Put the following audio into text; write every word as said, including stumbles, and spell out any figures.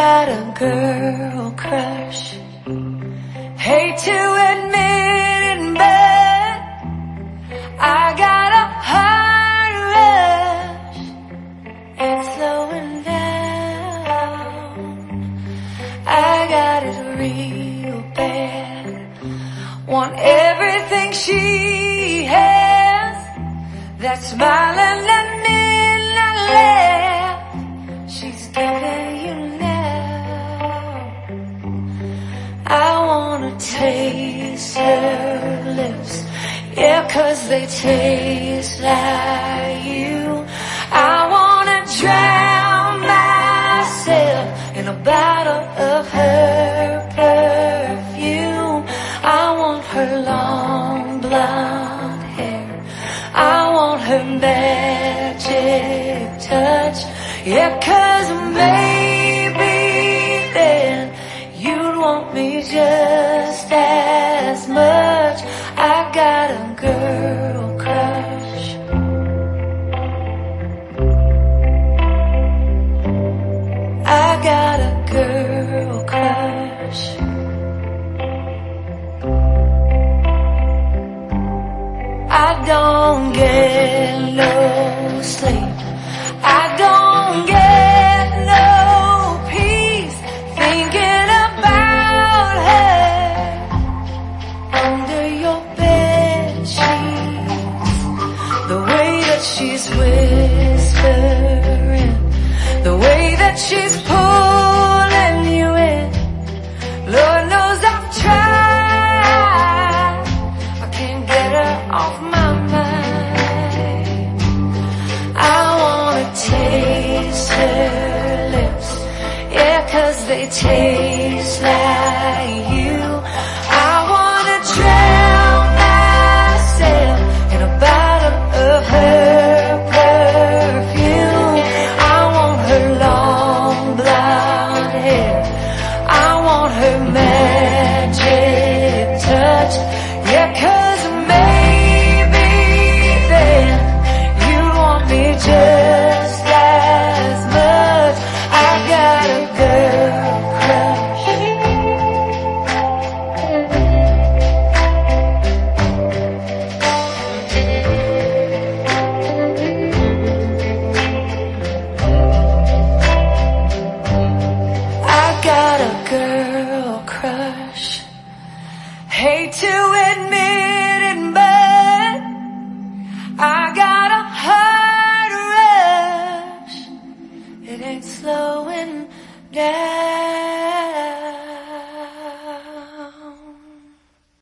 got a girl crush. Hate to admit it, but I got a heart rush. It's slowing down. I got it real bad. Want everything she has. That smiling that midnight laugh she's giving you now. I wanna taste her lips, yeah, 'cause they taste like you. I wanna drown myself in a bottle of her perfume. I want her long blonde hair, I want her magic touch, yeah, 'cause maybe then you'd want me just as much. I got a girl crush. I got a girl crush. I don't get no sleep, I don't get no peace thinking about her under your bed sheets. The way that she's whispering, the way that she's pulling you in, Lord knows I've tried, I can't get her off my mind. I wanna taste her lips, yeah, 'cause they taste like you. I wanna drown myself in a bottle of her perfume. I want her long blonde hair, I want her magic touch, yeah, 'cause maybe then you want me just as much. I got a girl crush. I got a girl crush. Hate to admit it, but I got a heart rush. It ain't slowing down.